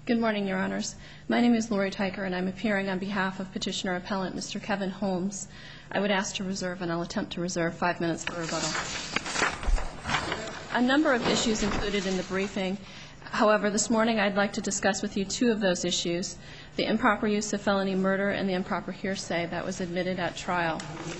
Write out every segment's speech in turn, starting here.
Good morning, Your Honors. My name is Lori Tyker, and I'm appearing on behalf of Petitioner Appellant Mr. Kevin Holmes. I would ask to reserve, and I'll attempt to reserve 5 minutes for rebuttal. A number of issues included in the briefing. However, this morning I'd like to discuss with you two of those issues, the improper use of felony murder and the improper hearsay that was admitted at trial.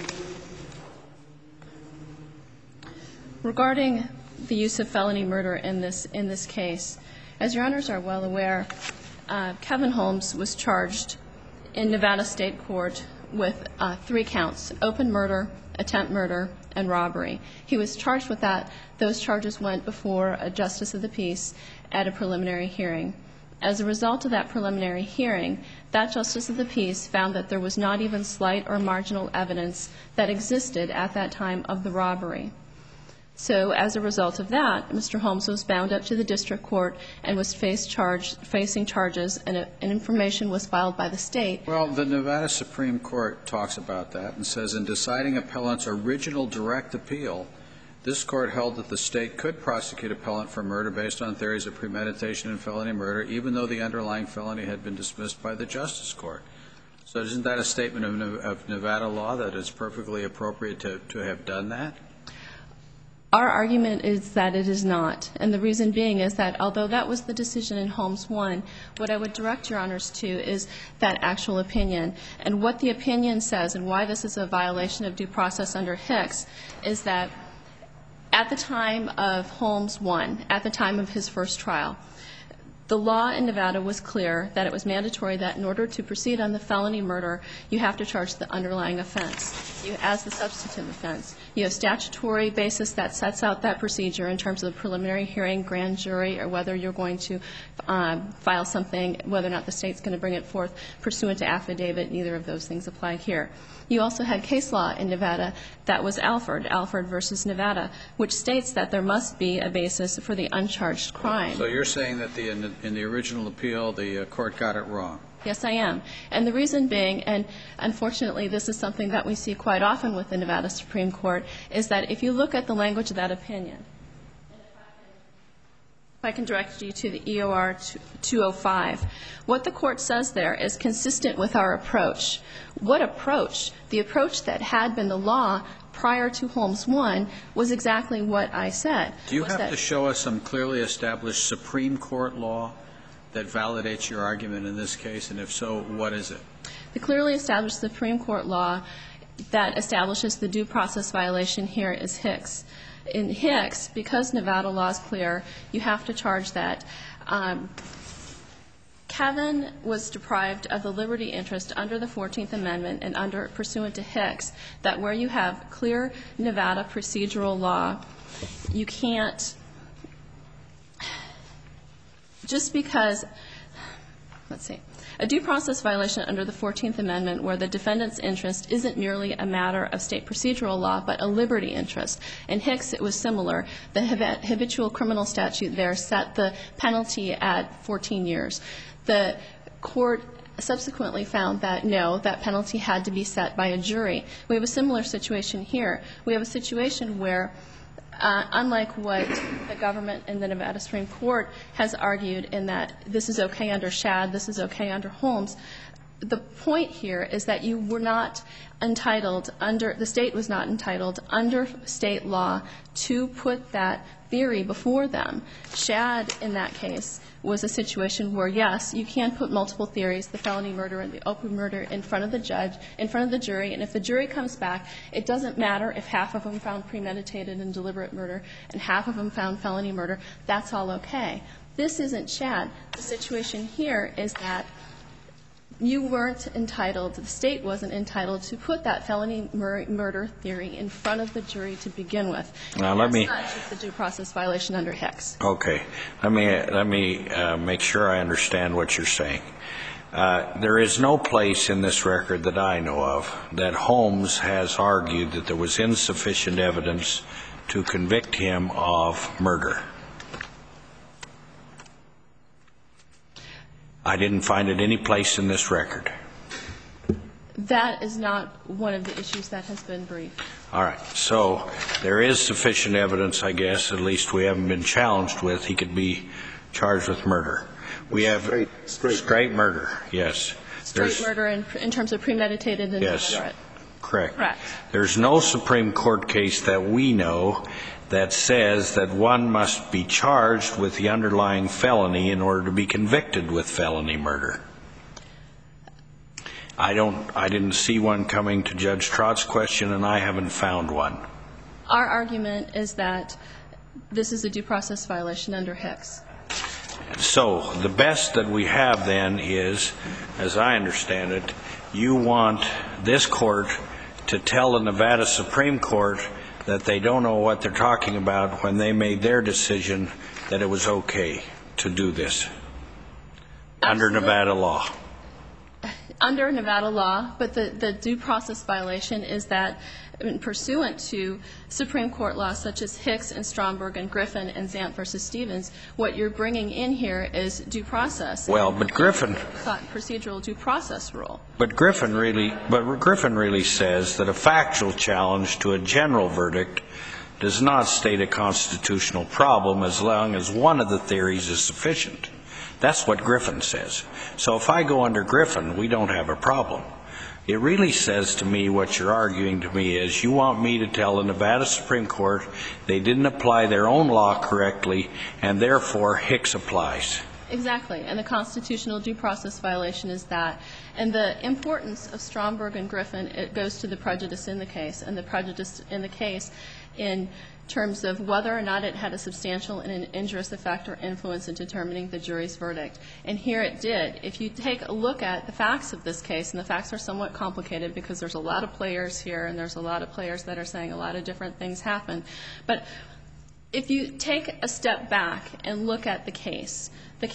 Regarding the use of felony murder in this case, as Your Honors are well aware, Kevin Holmes was charged in Nevada State Court with 3 counts: open murder, attempt murder, and robbery. He was charged with that. Those charges went before a justice of the peace at a preliminary hearing. As a result of that preliminary hearing, that justice of the peace found that there was not even slight or marginal evidence that existed at that time of the robbery. So as a result of that, Mr. Holmes was bound up to the district court and was facing charges, and information was filed by the state. Well, the Nevada Supreme Court talks about that and says, in deciding appellant's original direct appeal, this court held that the state could prosecute appellant for murder based on theories of premeditation and felony murder, even though the underlying felony had been dismissed by the justice court. So isn't that a statement of Nevada law that it's perfectly appropriate to have done that? Our argument is that it is not, and the reason being is that although that was the decision in Holmes 1, what I would direct Your Honors to is that actual opinion. And what the opinion says, and why this is a violation of due process under Hicks, is that at the time of Holmes 1, at the time of his first trial, the law in Nevada was clear that it was mandatory that in order to proceed on the felony murder, you have to charge the underlying offense as the substantive offense. You have statutory basis that sets out that procedure in terms of the preliminary hearing, grand jury, or whether you're going to file something, whether or not the state's going to bring it forth pursuant to affidavit. Neither of those things apply here. You also had case law in Nevada that was Alford versus Nevada, which states that there must be a basis for the uncharged crime. So you're saying that in the original appeal, the court got it wrong? Yes, I am. And the reason being, and unfortunately this is something that we see quite often with the Nevada Supreme Court, is that if you look at the language of that opinion, and if I can direct you to the EOR 205, what the court says there is consistent with our approach. What approach? The approach that had been the law prior to Holmes 1 was exactly what I said. Do you have to show us some clearly established Supreme Court law that validates your argument in this case? And if so, what is it? The clearly established Supreme Court law that establishes the due process violation here is Hicks. In Hicks, because Nevada law is clear, you have to charge that. Kevin was deprived of the liberty interest under the 14th Amendment and under pursuant to Hicks, that where you have clear Nevada procedural law, you can't, just because, let's see, a due process violation under the 14th Amendment where the defendant's interest isn't merely a matter of state procedural law, but a liberty interest. In Hicks, it was similar. The habitual criminal statute there set the penalty at 14 years. The court subsequently found that, no, that penalty had to be set by a jury. We have a similar situation here. We have a situation where, unlike what the government and the Nevada Supreme Court has argued in that this is okay under Shadd, this is okay under Holmes, the point here is that you were not entitled under, the state was not entitled under state law to put that theory before them. Shadd, in that case, was a situation where, yes, you can put multiple theories, the felony murder and the open murder, in front of the judge, in front of the jury, and if the jury comes back, it doesn't matter if half of them found premeditated and deliberate murder and half of them found felony murder, that's all okay. This isn't Shadd. The situation here is that you weren't entitled, the state wasn't entitled to put that felony murder theory in front of the jury to begin with. Now let me. That's not just a due process violation under Hicks. Okay. Let me make sure I understand what you're saying. There is no place in this record that I know of that Holmes has argued that there was insufficient evidence to convict him of murder. I didn't find it any place in this record. That is not one of the issues that has been briefed. All right. So there is sufficient evidence, I guess, at least we haven't been challenged with, he could be charged with murder. We have straight murder, yes. Straight murder in terms of premeditated and deliberate. Correct. Correct. There's no Supreme Court case that we know that says that one must be charged with the underlying felony in order to be convicted with felony murder. I didn't see one coming to Judge Trott's question, and I haven't found one. Our argument is that this is a due process violation under Hicks. So the best that we have then is, as I understand it, you want this court to tell the Nevada Supreme Court that they don't know what they're talking about when they made their decision that it was okay to do this. Under Nevada law. Under Nevada law, but the due process violation is that pursuant to Supreme Court law such as Hicks and Stromberg and Griffin and Zant versus Stevens, what you're bringing in here is due process. Well, but Griffin procedural due process rule. But Griffin really says that a factual challenge to a general verdict does not state a constitutional problem as long as one of the theories is sufficient. That's what Griffin says. So if I go under Griffin, we don't have a problem. It really says to me, what you're arguing to me is you want me to tell the Nevada Supreme Court they didn't apply their own law correctly, and therefore Hicks applies. Exactly. And the constitutional due process violation is that. And the importance of Stromberg and Griffin, it goes to the prejudice in the case, and the prejudice in the case in terms of whether or not it had a substantial and an injurious effect or influence in determining the jury's verdict. And here it did. If you take a look at the facts of this case, and the facts are somewhat complicated because there's a lot of players here and there's a lot of players that are saying a lot of different things happen. But if you take a step back and look at the case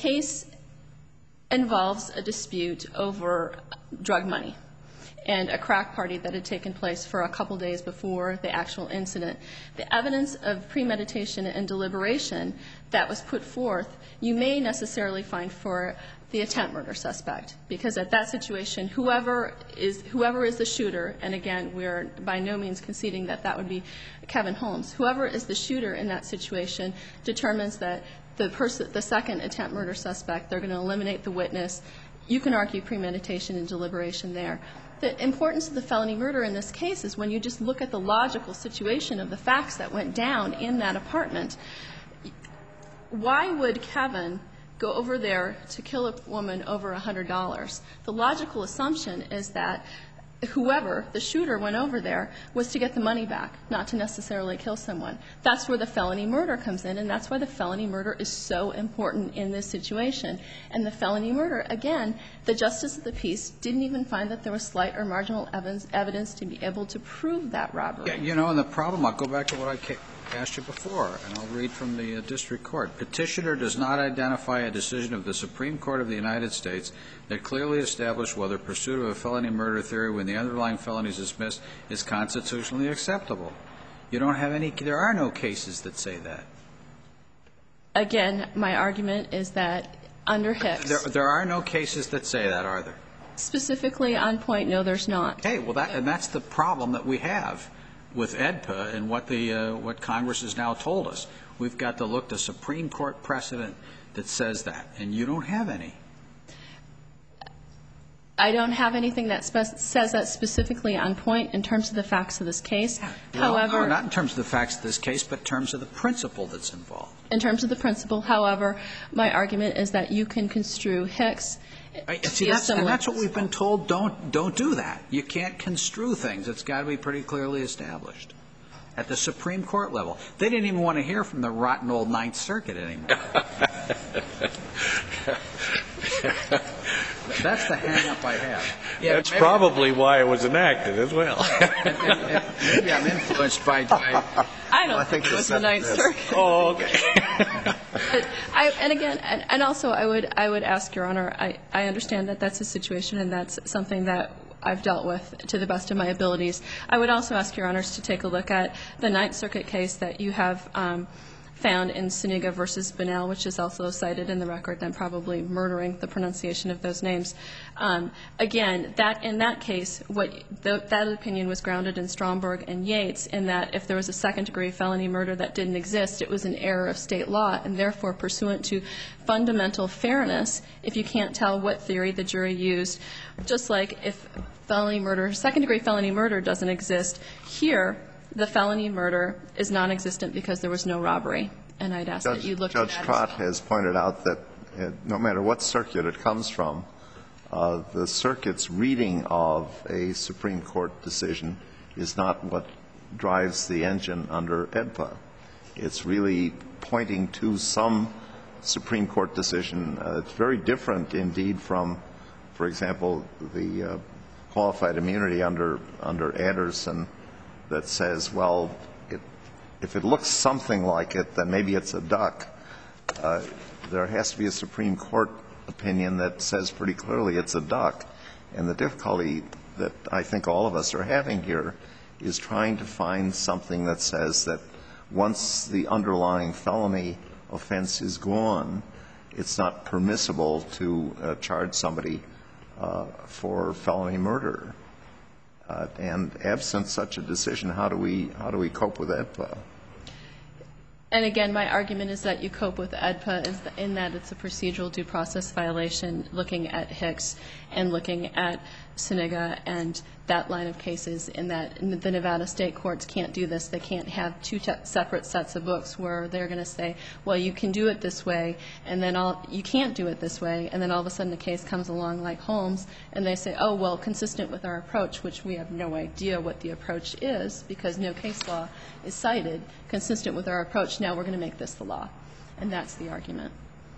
involves a dispute over drug money and a crack party that had taken place for a couple days before the actual incident. The evidence of premeditation and deliberation that was put forth, you may necessarily find for the attempt murder suspect, because at that situation, whoever is the shooter, and again, we're by no means conceding that that would be Kevin Holmes, whoever is the shooter in that situation determines that the second attempt murder suspect, they're going to eliminate the witness. You can argue premeditation and deliberation there. The importance of the felony murder in this case is when you just look at the logical situation of the facts that went down in that apartment, why would Kevin go over there to kill a woman over $100? The logical assumption is that whoever, the shooter, went over there was to get the money back, not to necessarily kill someone. That's where the felony murder comes in, and that's why the felony murder is so important in this situation. And the felony murder, again, the justice of the peace didn't even find that there was slight or marginal evidence to be able to prove that robbery. Yeah, you know, and the problem, I'll go back to what I asked you before, and I'll read from the district court. Petitioner does not identify a decision of the Supreme Court of the United States that clearly established whether pursuit of a felony murder theory when the underlying felony is dismissed is constitutionally acceptable. You don't have any, there are no cases that say that. Again, my argument is that under Hicks. There are no cases that say that, are there? Specifically on point, no, there's not. Okay, well, that's the problem that we have with AEDPA and what Congress has now told us. We've got to look to Supreme Court precedent that says that, and you don't have any. I don't have anything that says that specifically on point in terms of the facts of this case. However, no, not in terms of the facts of this case, but in terms of the principle that's involved. In terms of the principle, however, my argument is that you can construe Hicks. See, that's what we've been told. Don't do that. You can't construe things. It's got to be pretty clearly established at the Supreme Court level. They didn't even want to hear from the rotten old Ninth Circuit anymore. That's the hang-up I have. Yeah, that's probably why it was enacted as well. Maybe I'm influenced by I think it was the Ninth Circuit. Oh, okay. And again, and also I would ask, Your Honor, I understand that that's a situation and that's something that I've dealt with to the best of my abilities. I would also ask Your Honors to take a look at the Ninth Circuit case that you have found in Suniga versus Bunnell, which is also cited in the record. I'm probably murdering the pronunciation of those names. Again, in that case, that opinion was grounded in Stromberg and Yates, in that if there was a second-degree felony murder that didn't exist, it was an error of state law, and therefore pursuant to fundamental fairness, if you can't tell what theory the jury used, just like if second-degree felony murder doesn't exist, here the felony murder is non-existent because there was no robbery. And I'd ask that you look at that. Judge Trott has pointed out that no matter what circuit it comes from, the circuit's reading of a Supreme Court decision is not what drives the engine under AEDPA. It's really pointing to some Supreme Court decision. It's very different, indeed, from, for example, the qualified immunity under Anderson that says, well, if it looks something like it, then maybe it's a duck. There has to be a Supreme Court opinion that says pretty clearly it's a duck. And the difficulty that I think all of us are having here is trying to find something that says that once the underlying felony offense is gone, it's not permissible to charge somebody for felony murder. And absent such a decision, how do we cope with AEDPA? And again, my argument is that you cope with AEDPA in that it's a procedural due process violation, looking at Hicks and looking at Suniga and that line of cases, in that the Nevada state courts can't do this. They can't have two separate sets of books where they're going to say, well, you can do it this way, and then you can't do it this way, and then all of a sudden a case comes along like Holmes, and they say, oh, well, consistent with our approach, which we have no idea what the approach is because no case law is cited, consistent with our approach, now we're going to make this the law. And that's the argument.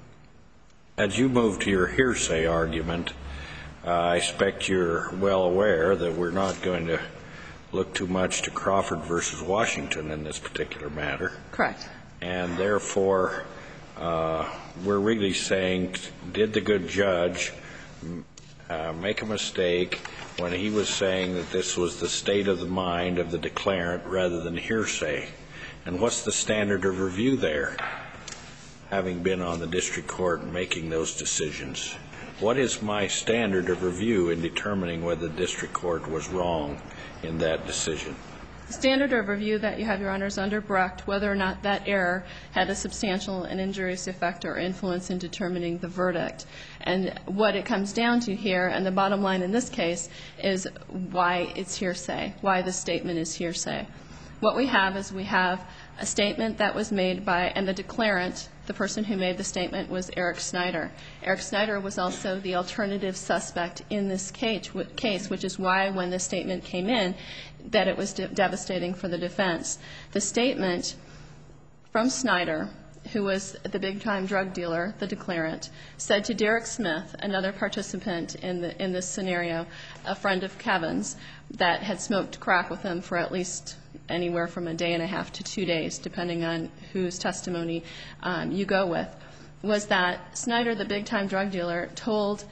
As you move to your hearsay argument, I expect you're well aware that we're not going to look too much to Crawford versus Washington in this particular matter. Correct. And therefore, we're really saying, did the good judge make a mistake when he was saying that this was the state of the mind of the declarant rather than hearsay? And what's the standard of review there, having been on the district court and making those decisions? What is my standard of review in determining whether the district court was wrong in that decision? The standard of review that you have, Your Honors, under Brecht, whether or not that error had a substantial and injurious effect or influence in determining the verdict. And what it comes down to here, and the bottom line in this case, is why it's hearsay, why the statement is hearsay. What we have is we have a statement that was made by, and the declarant, the person who made the statement, was Eric Snyder. Eric Snyder was also the alternative suspect in this case, which is why when this statement came in, that it was devastating for the defense. The statement from Snyder, who was the big-time drug dealer, the declarant, said to Derek Smith, another participant in this scenario, a friend of Kevin's, that had smoked crack with him for at least anywhere from a day and a half to 2 days, depending on whose testimony you go with, was that Snyder, the big-time drug dealer, told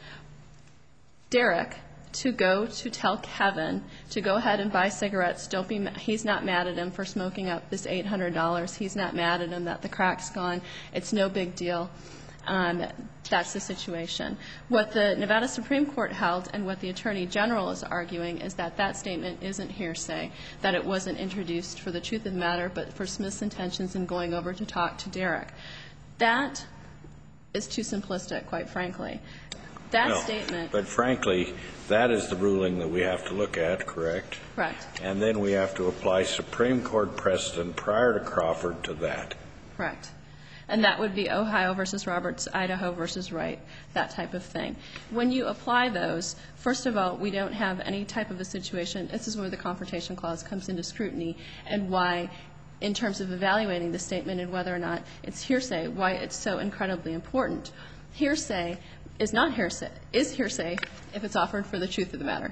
Derek to go to tell Kevin to go ahead and buy cigarettes. He's not mad at him for smoking up this $800. He's not mad at him that the crack's gone. It's no big deal. That's the situation. What the Nevada Supreme Court held and what the Attorney General is arguing is that that statement isn't hearsay, that it wasn't introduced for the truth of the matter, but for Smith's intentions in going over to talk to Derek. That is too simplistic, quite frankly. That statement. But frankly, that is the ruling that we have to look at, correct? Correct. And then we have to apply Supreme Court precedent prior to Crawford to that. Correct. And that would be Ohio versus Roberts, Idaho versus Wright, that type of thing. When you apply those, first of all, we don't have any type of a situation. This is where the Confrontation Clause comes into scrutiny and why, in terms of evaluating the statement and whether or not it's hearsay, why it's so incredibly important. Hearsay is not hearsay, is hearsay if it's offered for the truth of the matter.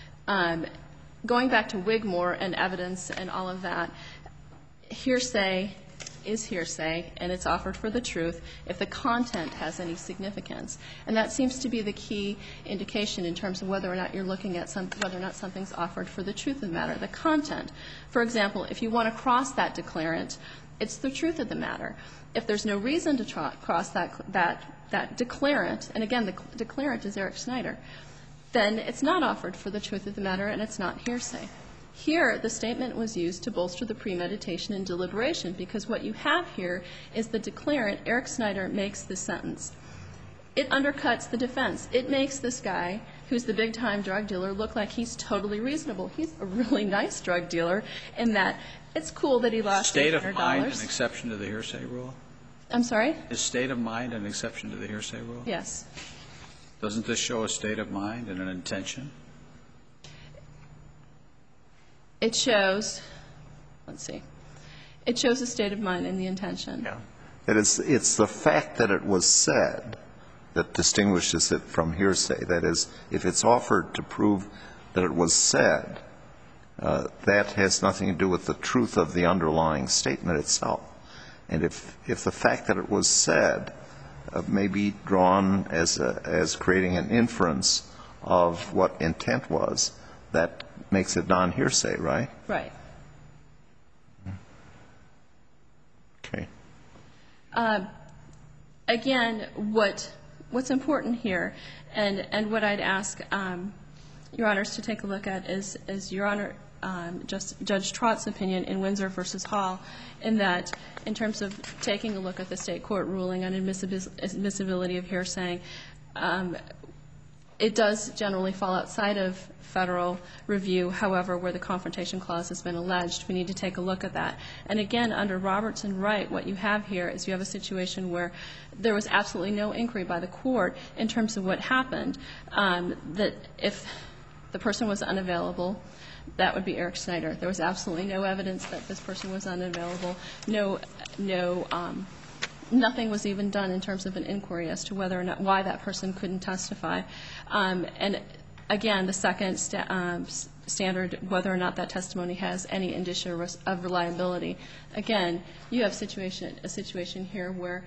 Going back to Wigmore and evidence and all of that, hearsay is hearsay, and it's offered for the truth if the content has any significance. And that seems to be the key indication in terms of whether or not you're looking at whether or not something's offered for the truth of the matter, the content. For example, if you want to cross that declarant It's the truth of the matter. If there's no reason to cross that declarant, and again, the declarant is Eric Snyder, then it's not offered for the truth of the matter and it's not hearsay. Here, the statement was used to bolster the premeditation and deliberation, because what you have here is the declarant, Eric Snyder, makes this sentence. It undercuts the defense. It makes this guy, who's the big-time drug dealer, look like he's totally reasonable. He's a really nice drug dealer in that it's cool that he lost $800. State of mind an exception to the hearsay rule? I'm sorry? Is state of mind an exception to the hearsay rule? Yes. Doesn't this show a state of mind and an intention? It shows, let's see, it shows a state of mind and the intention. Yeah. It's the fact that it was said that distinguishes it from hearsay. That is, if it's offered to prove that it was said, that has nothing to do with the truth of the underlying statement itself. And if the fact that it was said may be drawn as creating an inference of what intent was, that makes it non-hearsay, right? Right. Okay. Again, what's important here, and what I'd ask Your Honors to take a look at is Your Honor, Judge Trott's opinion in Windsor v. Hall, in that in terms of taking a look at the state court ruling on admissibility of hearsay, it does generally fall outside of federal review. However, where the confrontation clause has been alleged, we need to take a look at that. And again, under Roberts and Wright, what you have here is you have a situation where there was absolutely no inquiry by the court in terms of what happened, that if the person was unavailable, that would be Eric Snyder. There was absolutely no evidence that this person was unavailable. Nothing was even done in terms of an inquiry as to whether or not why that person couldn't testify. And again, the second standard, whether or not that testimony has any indicia of reliability. Again, you have a situation here where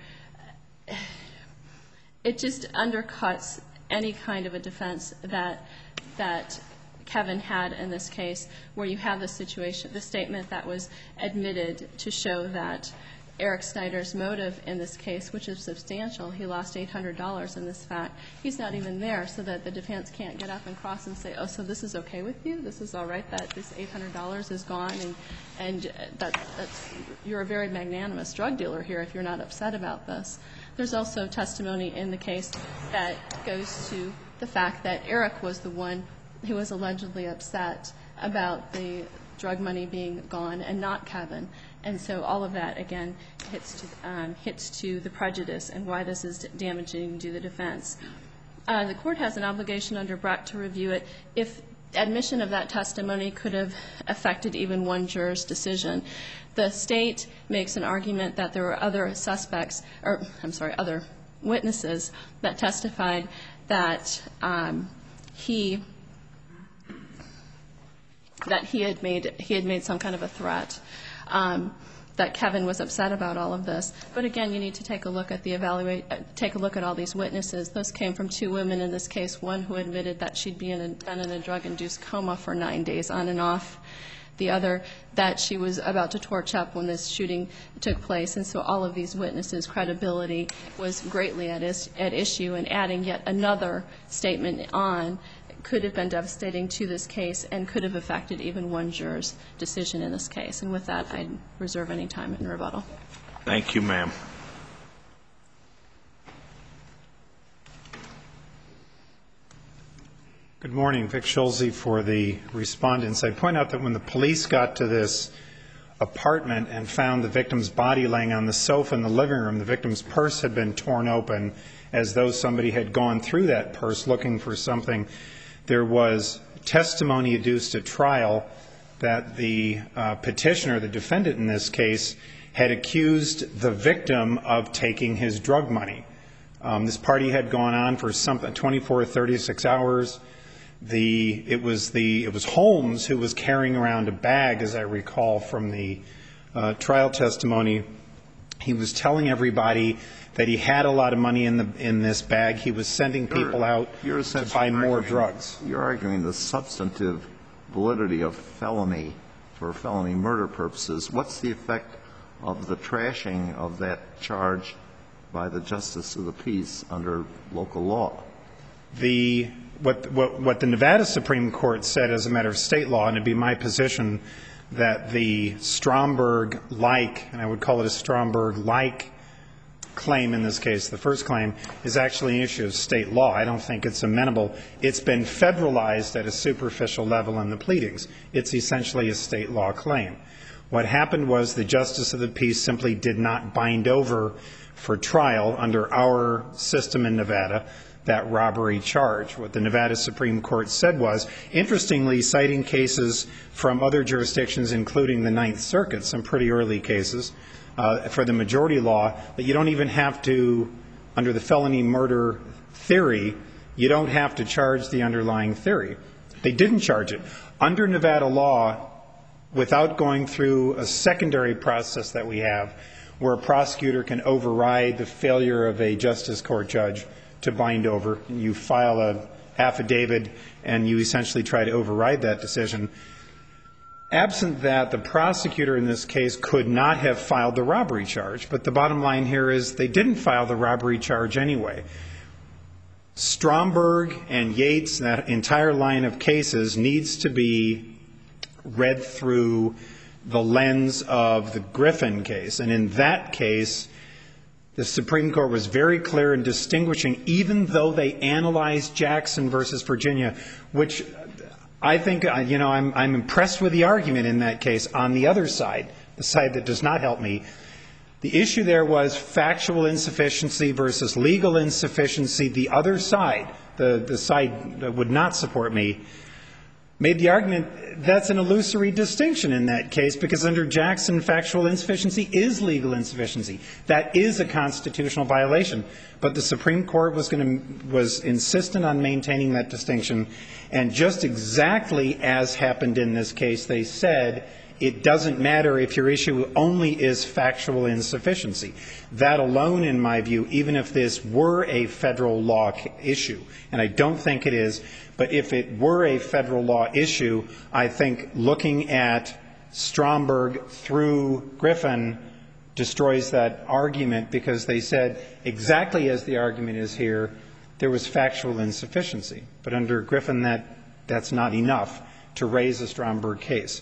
it just undercuts any kind of a defense that Kevin had in this case, where you have the situation, the statement that was admitted to show that Eric Snyder's motive in this case, which is substantial, he lost $800 in this fact, he's not even there, so that the defense can't get up and cross and say, oh, so this is okay with you? This is all right that this $800 is gone, and that's, you're a very magnanimous drug dealer here if you're not upset about this. There's also testimony in the case that goes to the fact that Eric was the one who was allegedly upset about the drug money being gone and not Kevin. And so all of that, again, hits to the prejudice and why this is damaging to the defense. The court has an obligation under Brecht to review it if admission of that testimony could have affected even one juror's decision. The state makes an argument that there were other suspects, or I'm sorry, other witnesses that testified that he had made some kind of a threat, that Kevin was upset about all of this. But again, you need to take a look at take a look at all these witnesses. Those came from two women in this case, one who admitted that she'd been in a drug-induced coma for 9 days on and off, the other that she was about to torch up when this shooting took place. And so all of these witnesses' credibility was greatly at issue, and adding yet another statement on could have been devastating to this case and could have affected even one juror's decision in this case. And with that, I reserve any time in rebuttal. Thank you, ma'am. Good morning. Vic Schulze for the respondents. I point out that when the police got to this apartment and found the victim's body laying on the sofa in the living room, the victim's purse had been torn open as though somebody had gone through that purse looking for something. There was testimony adduced at trial that the petitioner, the defendant in this case, had accused the victim of taking his drug money. This party had gone on for 24 or 36 hours. It was Holmes who was carrying around a bag, as I recall from the trial testimony. He was telling everybody that he had a lot of money in this bag. He was sending people out to buy more drugs. You're arguing the substantive validity of felony for felony murder purposes. What's the effect of the trashing of that charge by the justice of the peace under local law. What the Nevada Supreme Court said as a matter of state law, and it'd be my position that the Stromberg-like, and I would call it a Stromberg-like claim in this case, the first claim, is actually an issue of state law. I don't think it's amenable. It's been federalized at a superficial level in the pleadings. It's essentially a state law claim. What happened was the justice of the peace simply did not bind over for trial under our system in Nevada that robbery charge. What the Nevada Supreme Court said was, interestingly, citing cases from other jurisdictions, including the Ninth Circuit, some pretty early cases, for the majority law, that you don't even have to, under the felony murder theory, you don't have to charge the underlying theory. They didn't charge it. Under Nevada law, without going through a secondary process that we have, where a prosecutor can override the failure of a justice court judge to bind over, and you file an affidavit and you essentially try to override that decision. Absent that, the prosecutor in this case could not have filed the robbery charge, but the bottom line here is they didn't file the robbery charge anyway. Stromberg and Yates, that entire line of cases, needs to be read through the lens of the Griffin case. And in that case, the Supreme Court was very clear in distinguishing, even though they analyzed Jackson versus Virginia, which I think, I'm impressed with the argument in that case. On the other side, the side that does not help me, the issue there was factual insufficiency versus legal insufficiency. The other side, the side that would not support me, made the argument that's an illusory distinction in that case, because under Jackson, factual insufficiency is legal insufficiency. That is a constitutional violation. But the Supreme Court was insistent on maintaining that distinction, and just exactly as happened in this case, they said it doesn't matter if your issue only is factual insufficiency. That alone, in my view, even if this were a federal law issue, and I don't think it is, but if it were a federal law issue, I think looking at Stromberg through Griffin destroys that argument, because they said exactly as the argument is here, there was factual insufficiency. But under Griffin, that's not enough to raise a Stromberg case.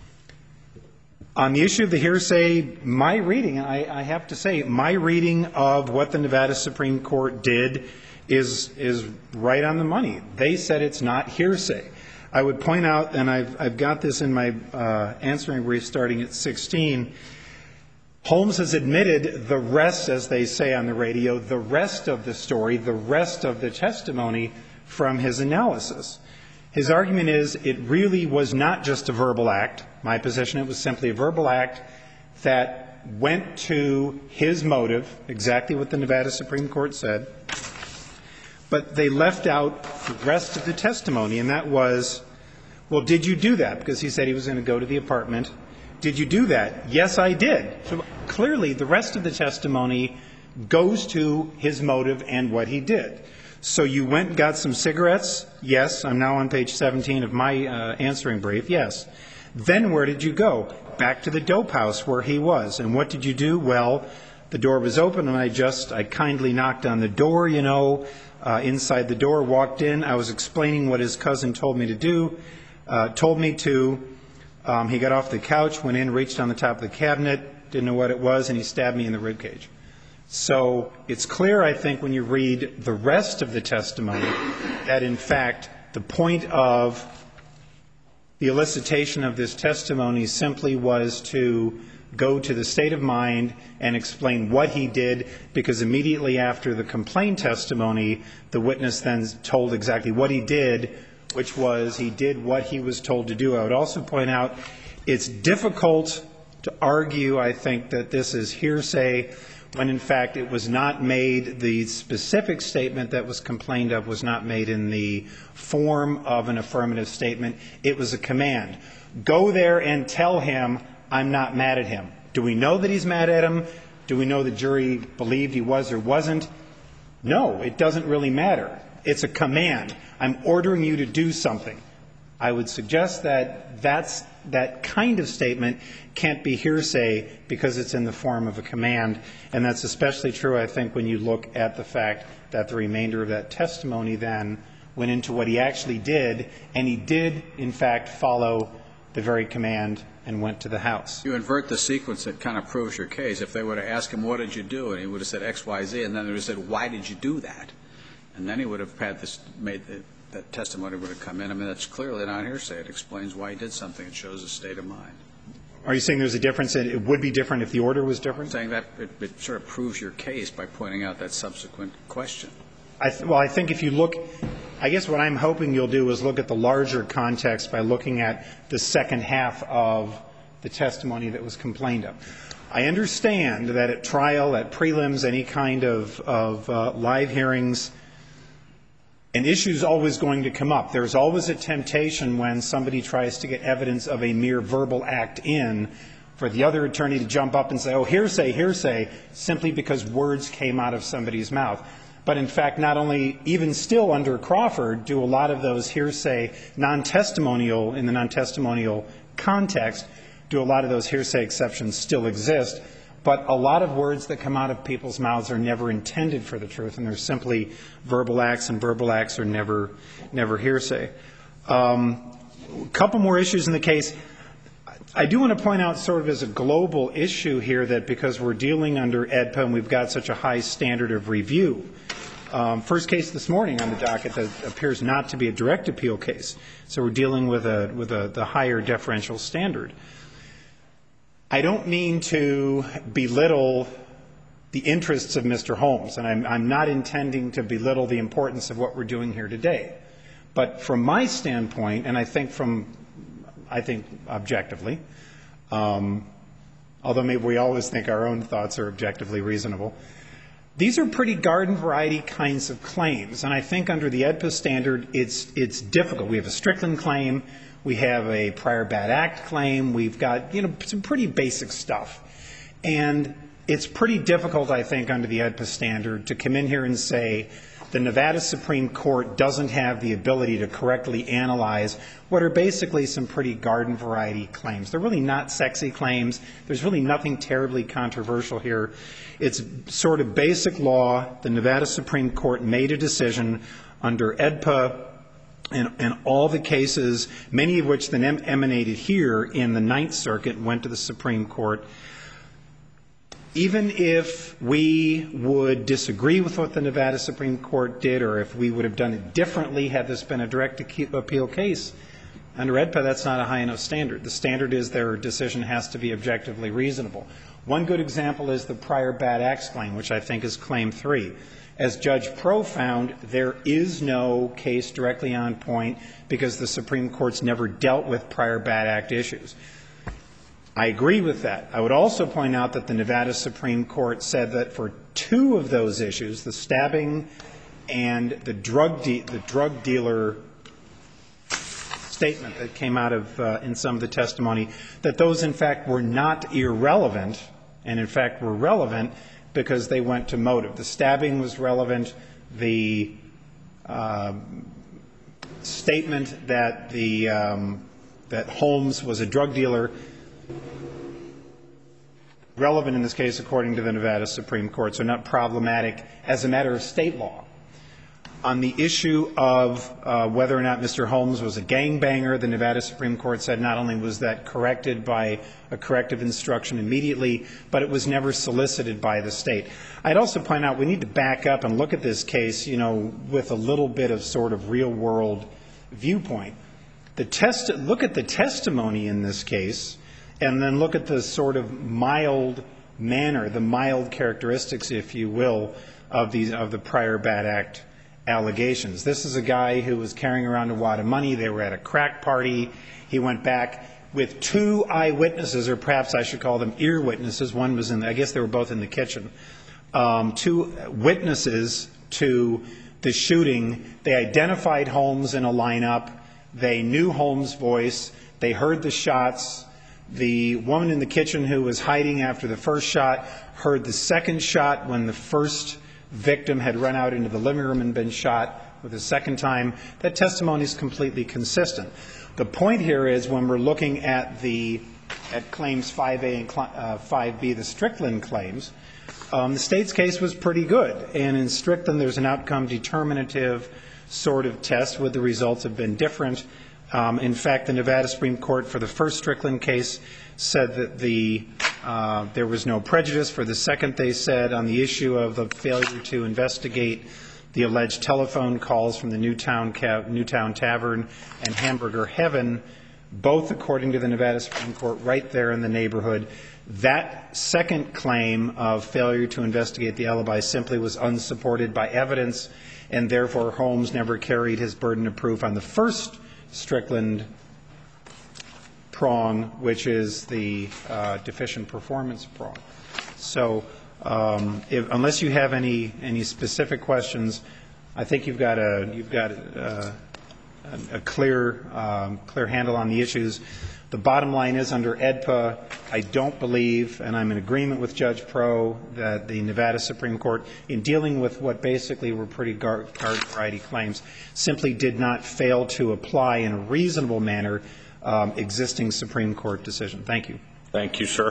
On the issue of the hearsay, my reading, I have to say, my reading of what the Nevada Supreme Court did is right on the money. They said it's not hearsay. I would point out, and I've got this in my answering brief starting at 16, Holmes has admitted the rest, as they say on the radio, the rest of the story, the rest of the testimony from his analysis. His argument is it really was not just a verbal act. My position, it was simply a verbal act that went to his motive, exactly what the Nevada Supreme Court said, but they left out the rest of the testimony, and that was, well, did you do that? Because he said he was going to go to the apartment. Did you do that? Yes, I did. So clearly, the rest of the testimony goes to his motive and what he did. So you went and got some cigarettes? Yes. I'm now on page 17 of my answering brief. Yes. Then where did you go? Back to the dope house where he was. And what did you do? Well, the door was open, and I kindly knocked on the door, inside the door, walked in. I was explaining what his cousin told me to do, he got off the couch, went in, reached on the top of the cabinet, didn't know what it was, and he stabbed me in the ribcage. So it's clear, I think, when you read the rest of the testimony, that in fact the point of the elicitation of this testimony simply was to go to the state of mind and explain what he did, because immediately after the complaint testimony, the witness then told exactly what he did, which was he did what he was told to do. I would also point out it's difficult to argue, I think, that this is hearsay when in fact it was not made, the specific statement that was complained of was not made in the form of an affirmative statement. It was a command. Go there and tell him I'm not mad at him. Do we know that he's mad at him? Do we know the jury believed he was or wasn't? No, it doesn't really matter. It's a command. I'm ordering you to do something. I would suggest that that kind of statement can't be hearsay because it's in the form of a command, and that's especially true, I think, when you look at the fact that the remainder of that testimony then went into what he actually did, and he did, in fact, follow the very command and went to the house. You invert the sequence that kind of proves your case. If they would have asked him, what did you do? And he would have said X, Y, Z, and then they would have said, why did you do that? And then he would have had this, that testimony would have come in. I mean, that's clearly not hearsay. It explains why he did something. It shows his state of mind. Are you saying there's a difference? It would be different if the order was different? I'm saying that it sort of proves your case by pointing out that subsequent question. Well, I think if you look, I guess what I'm hoping you'll do is look at the larger context by looking at the second half of the testimony that was complained of. I understand that at trial, at prelims, any kind of live hearings, an issue is always going to come up. There's always a temptation when somebody tries to get evidence of a mere verbal act in for the other attorney to jump up and say, oh, hearsay, hearsay, simply because words came out of somebody's mouth. But in fact, not only, even still under Crawford, do a lot of those hearsay non-testimonial, in the non-testimonial context, do a lot of those hearsay exceptions still exist. But a lot of words that come out of people's mouths are never intended for the truth, and they're simply verbal acts, and verbal acts are never hearsay. A couple more issues in the case. I do want to point out sort of as a global issue here that because we're dealing under AEDPA and we've got such a high standard of review, first case this morning on the docket that appears not to be a direct appeal case. So we're dealing with the higher deferential standard. I don't mean to belittle the interests of Mr. Holmes, and I'm not intending to belittle the importance of what we're doing here today. But from my standpoint, and I think objectively, although maybe we always think our own thoughts are objectively reasonable, these are pretty garden variety kinds of claims, and I think under the AEDPA standard it's difficult. We have a Strickland claim. We have a prior bad act claim. We've got, some pretty basic stuff. And it's pretty difficult, I think, under the AEDPA standard to come in here and say the Nevada Supreme Court doesn't have the ability to correctly analyze what are basically some pretty garden variety claims. They're really not sexy claims. There's really nothing terribly controversial here. It's sort of basic law. The Nevada Supreme Court made a decision under AEDPA, and all the cases, many of which then emanated here in the Ninth Circuit, went to the Supreme Court. Even if we would disagree with what the Nevada Supreme Court did, or if we would have done it differently had this been a direct appeal case, under AEDPA that's not a high enough standard. The standard is their decision has to be objectively reasonable. One good example is the prior bad acts claim, which I think is Claim 3. As Judge Pro found, there is no case directly on point because the Supreme Court's never dealt with prior bad act issues. I agree with that. I would also point out that the Nevada Supreme Court said that for two of those issues, the stabbing and the drug dealer statement that came out of in some of the testimony, that those in fact were not irrelevant, and in fact were relevant because they went to motive. The stabbing was relevant. The statement that that Holmes was a drug dealer, relevant in this case according to the Nevada Supreme Court, so not problematic as a matter of state law. On the issue of whether or not Mr. Holmes was a gangbanger, the Nevada Supreme Court said not only was that corrected by a corrective instruction immediately, but it was never solicited by the state. I'd also point out we need to back up and look at this case, with a little bit of sort of real-world viewpoint. Look at the testimony in this case, and then look at the sort of mild manner, the mild characteristics, if you will, of the prior bad act allegations. This is a guy who was carrying around a wad of money. They were at a crack party. He went back with two eyewitnesses, or perhaps I should call them ear witnesses. One was I guess they were both in the kitchen. Two witnesses to the shooting. They identified Holmes in a lineup. They knew Holmes' voice. They heard the shots. The woman in the kitchen who was hiding after the first shot heard the second shot when the first victim had run out into the living room and been shot with a second time. That testimony is completely consistent. The point here is when we're looking at claims 5A and 5B, the Strickland claims, the state's case was pretty good. And in Strickland, there's an outcome determinative sort of test where the results have been different. In fact, the Nevada Supreme Court for the first Strickland case said that there was no prejudice. For the second, they said on the issue of the failure to investigate the alleged telephone calls from the Newtown Tavern and Hamburger Heaven, both according to the Nevada Supreme Court, right there in the neighborhood. That second claim of failure to investigate the alibi simply was unsupported by evidence, and therefore Holmes never carried his burden of proof on the first Strickland prong, which is the deficient performance prong. So unless you have any specific questions, I think you've got a clear handle on the issues. The bottom line is, under AEDPA, I don't believe, and I'm in agreement with Judge Pro, that the Nevada Supreme Court, in dealing with what basically were pretty garden variety claims, simply did not fail to apply in a reasonable manner existing Supreme Court decision. Thank you. Thank you, sir.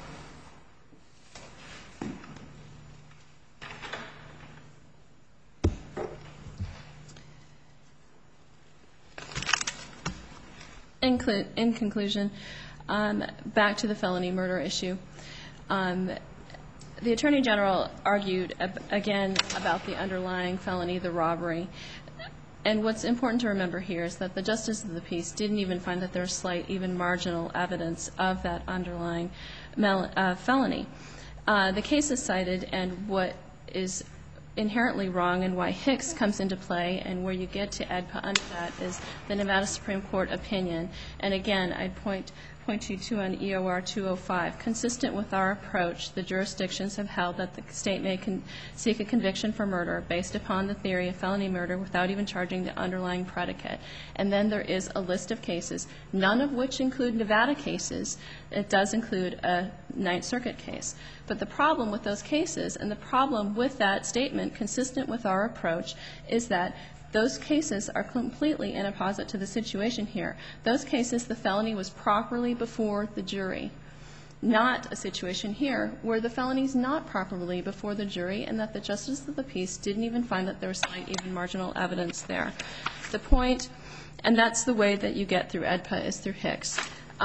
In conclusion, back to the felony murder issue. The Attorney General argued again about the underlying felony, the robbery. And what's important to remember here is that the Justice of the Peace didn't even find that there was slight, even marginal evidence of that underlying felony. The case is cited, and what is inherently wrong and why Hicks comes into play and where you get to AEDPA under that is the Nevada Supreme Court opinion. And again, I'd point you to an EOR 205. Consistent with our approach, the jurisdictions have held that the state may seek a conviction for murder based upon the theory of felony murder without even charging the underlying predicate. And then there is a list of cases, none of which include Nevada cases. It does include a Ninth Circuit case. But the problem with those cases and the problem with that statement, consistent with our approach, is that those cases are completely in opposite to the situation here. Those cases, the felony was properly before the jury, not a situation here where the felony is not properly before the jury and that the Justice of the Peace didn't even find that there was slight, even marginal evidence there. The point, and that's the way that you get through AEDPA, is through Hicks.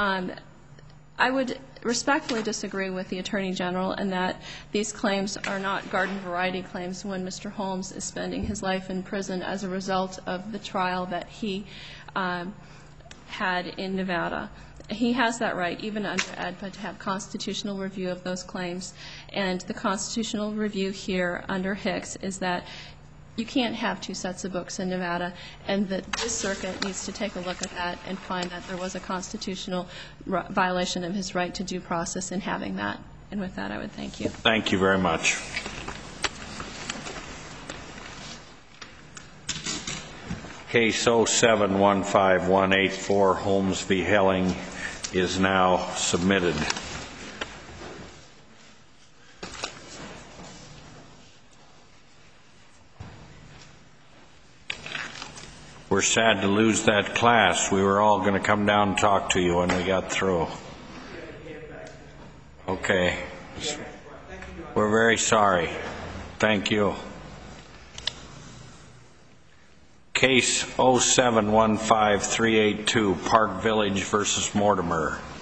I would respectfully disagree with the Attorney General in that these claims are not garden variety claims when Mr. Holmes is spending his life in prison as a result of the trial that he had in Nevada. He has that right, even under AEDPA, to have constitutional review of those claims. And the constitutional review here under Hicks is that you can't have two sets of books in Nevada, and that this circuit needs to take a look at that and find that there was a constitutional violation of his right to due process in having that. And with that, I would thank you. Thank you very much. Case 0715184, Holmes v. Helling, is now submitted. We're sad to lose that class. We were all going to come down and talk to you when we got through. Okay. We're very sorry. Thank you. Case 0715382, Park Village versus Mortimer.